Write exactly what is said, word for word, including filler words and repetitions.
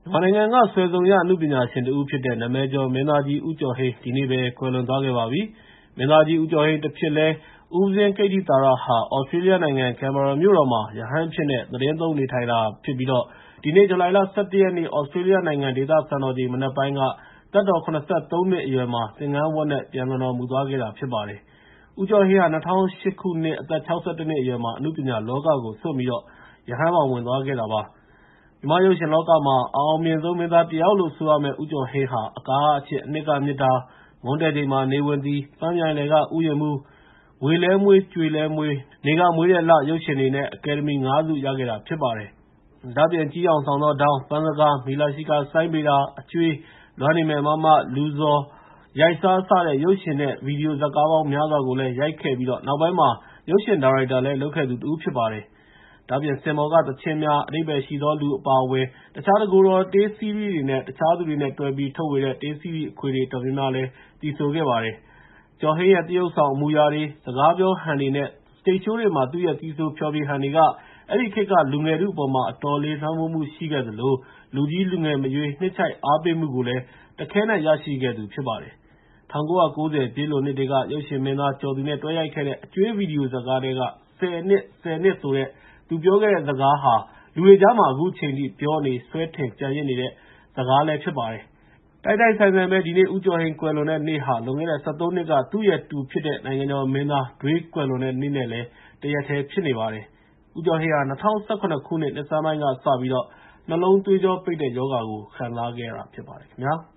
မြန်မာနိုင်ငံကဆွယ်ဆောင်ရအနုပညာရှင်တဦးဖြစ်တဲ့နာမည်ကျော်မင်းသားကြီးဦးကျော်ဟိန်းဒီနေ့ပဲကွယ်လွန်သွားခဲ့ပါပြီ။မင်းသားကြီးဦးကျော်ဟိန်းတဖြစ်လဲဦးစင်းကိတ္တိသာရဟာသြစတြေးလျနိုင်ငံကင်မရာမြို့တော်မှာရဟန်းဖြစ်တဲ့သတင်းသုံးနေထိုင်တာဖြစ်ပြီးတော့ဒီနေ့ဇူလိုင်လ ၁၁ ရက်နေ့သြစတြေးလျနိုင်ငံဒေသစံတော်ချိန်မနက်ပိုင်းကသက်တော် ၇၃ နှစ်အရွယ်မှာသင်္ကန်းဝတ်နဲ့ပျံလွန်တော်မူသွားခဲ့တာဖြစ်ပါတယ်။ဦးကျော်ဟိန်းဟာ ၂၀၀၈ ခုနှစ်အသက် ၆၁ နှစ်အရွယ်မှာအနုပညာလောကကိုစွန့်ပြီးတော့ရဟန်းဘောင်ဝင်သွားခဲ့တာပါ။မြန်မာရုပ်ရှင်လောကမှာအအောင်မြင်ဆုံးမင်းသားတယောက်လို့ဆိုရမယ့်ဦးကျော်ဟိန်းဟာအကာကအချစ်အနှစ်ကမေတ္တာမွန်းတည့်ချိန်မှာနေဝင်သည်ပန်းမြိုင်လယ်ကဥယျာဉ်မှူးငွေလဲမွေးကြွေလဲမွေးနေကမွေးတဲ့လရုပ်ရှင်တွေနဲ့အကယ်ဒမီ ၅ ဆုရခဲ့တာဖြစ်ပါတယ်။ဒါ့အပြင်ကြီးအောင်ဆောင်သောဒေါင်းပန်းစကားမီလာရှိကာစိုင်းပေတာအကျွေးလွမ်းနေမယ်မမလူဇော်ရိုက်စားစတဲ့ရုပ်ရှင်နဲ့ဗီဒီယိုဇာတ်ကားပေါင်းများစွာကိုလည်းရိုက်ခဲ့ပြီးတော့နောက်ပိုင်းမှာရုပ်ရှင်ဒါရိုက်တာလည်းလုပ်ခဲ့သူတဦးဖြစ်ပါတယ်။ဒါ့အပြင်စင်မော်ကသချင်းများအဓိပ္ပာယ်ရှိသောလူအပါအဝင်တခြားတကူတော်တေးစီးရီးတွေနဲ့တခြားသူတွေနဲ့တွဲပြီးထုတ်ဝေတဲ့တေးစီးရီးအခွေတွေတော်တော်များများလည်းတည်ဆိုခဲ့ပါတယ်။ကျော်ဟိန်းရဲ့တရုပ်ဆောင်အမူအရာတွေစကားပြောဟန်တွေနဲ့ stage show တွေမှာသူ့ရဲ့သီဆိုဖျော်ဖြေဟန်တွေကအဲဒီခေတ်ကလူငယ်ထုအပေါ်မှာအတော်လေးလွှမ်းမိုးမှုရှိခဲ့သလိုလူကြီးလူငယ်မရွေးနှစ်ခြိုက်အားပေးမှုကိုလည်းတခဲနက်ရရှိခဲ့သူဖြစ်ပါတယ်။၁၉၉၀ ပြည့်လွန်နှစ်တွေကရုပ်ရှင်မင်းသားကျော်သူနဲ့တွဲရိုက်ခဲ့တဲ့အကျွေးဗီဒီယိုဇာတ်ကားထဲကဆယ်နှစ်ဆယ်နှစ်ဆိုတဲ့သူပြောခဲ့တဲ့စကားဟာလူတွေကြားမှာအခုချိန်ထိပြောနေဆွဲထင်ကြံရစ်နေတဲ့စကားလည်းဖြစ်ပါတယ်။တိုက်တိုက်ဆိုင်ဆိုင်ပဲဒီနေ့ဦးကျော်ဟိန်းကွယ်လွန်တဲ့နေ့ဟာလွန်ခဲ့တဲ့ ၁၃ နှစ်ကသူ့ရဲ့တူဖြစ်တဲ့နိုင်ငံကျော်မင်းသားဒွေးကွယ်လွန်တဲ့နေ့နဲ့လည်းတရက်တည်းဖြစ်နေပါတယ်။ဦးကျော်ဟိန်းဟာ၂၀၁၇ ခုနှစ်နှစ်ဆန်းပိုင်းကစပြီးတော့နှလုံးသွေးကြောပိတ်တဲ့ရောဂါကိုခံစားခဲ့ရတာဖြစ်ပါတယ်ခင်ဗျာ။